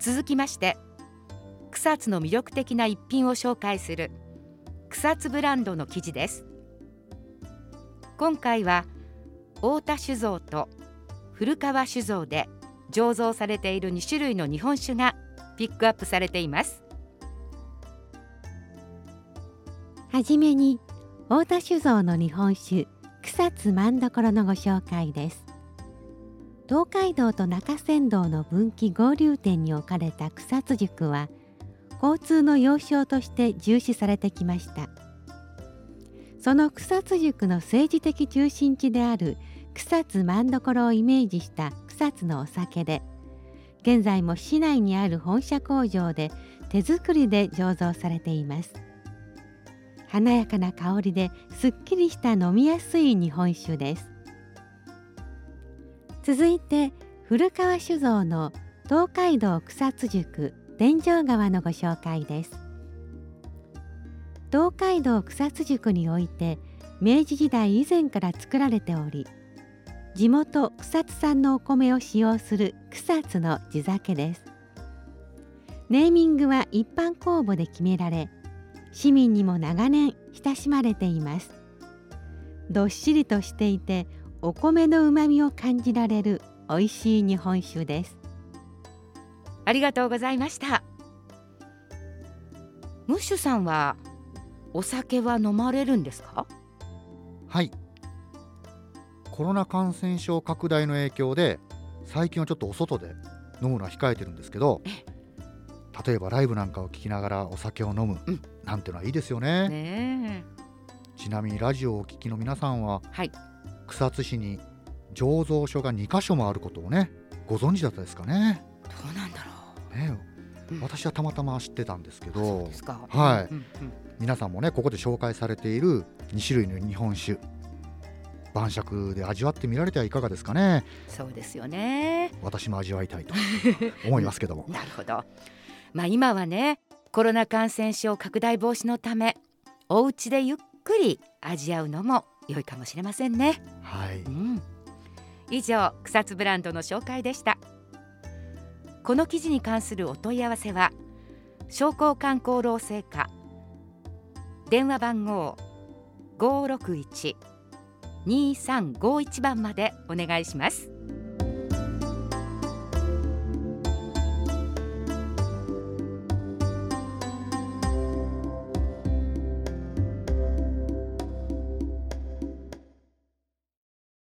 続きまして草津の魅力的な一品を紹介する草津ブランドの記事です。今回は太田酒造と古川酒造で醸造されている2種類の日本酒がピックアップされています。 はじめに太田酒造の日本酒草津万所のご紹介です。東海道と中山道の分岐合流点に置かれた草津宿は交通の要衝として重視されてきました。その草津宿の政治的中心地である草津万所をイメージした草津のお酒で、現在も市内にある本社工場で手作りで醸造されています。華やかな香りですっきりした飲みやすい日本酒です。続いて古川酒造の東海道草津宿伝承川のご紹介です。東海道草津宿において明治時代以前から作られており、地元草津産のお米を使用する草津の地酒です。ネーミングは一般公募で決められ、市民にも長年親しまれています。どっしりとしていてお米のうまみを感じられる美味しい日本酒です。 ありがとうございました。ムッシュさんはお酒は飲まれるんですか？ はい、コロナ感染症拡大の影響で最近はちょっとお外で飲むのは控えてるんですけど、例えばライブなんかを聞きながらお酒を飲む、なんてのはいいですよね。 ねちなみにラジオをお聞きの皆さんは、 はい、 草津市に醸造所が2カ所もあることをね、ご存知だったですかね。 どうなんだろう、 ね、私はたまたま知ってたんですけど、 そうですか。 はい、皆さんもねここで紹介されている2種類の日本酒、晩酌で味わってみられてはいかがですかね。 そうですよね。 私も味わいたいと思いますけどもなるほど。今はね、コロナ感染症拡大防止のためお家でゆっくり味わうのも良いかもしれませんね。 はい、 以上草津ブランドの紹介でした。この記事に関するお問い合わせは商工観光労政課電話番号 561-2351 番までお願いします。